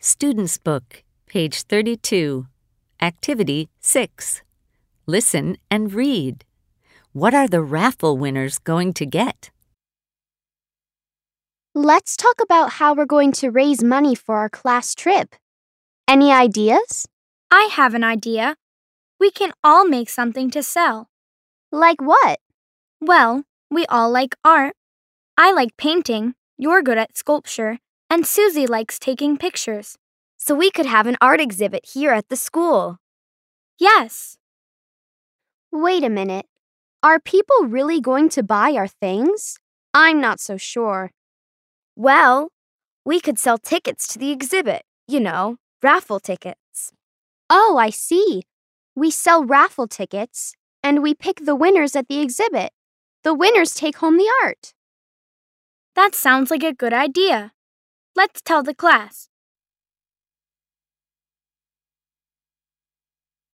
Student's Book, page 32. Activity 6. Listen and read. What are the raffle winners going to get? Let's talk about how we're going to raise money for our class trip. Any ideas? I have an idea. We can all make something to sell. Like what? Well, we all like art. I like painting, you're good at sculpture, and Susie likes taking pictures. So we could have an art exhibit here at the school. Yes. Wait a minute. Are people really going to buy our things? I'm not so sure. Well, we could sell tickets to the exhibit, raffle tickets. Oh, I see. We sell raffle tickets, and we pick the winners at the exhibit. The winners take home the art. That sounds like a good idea. Let's tell the class.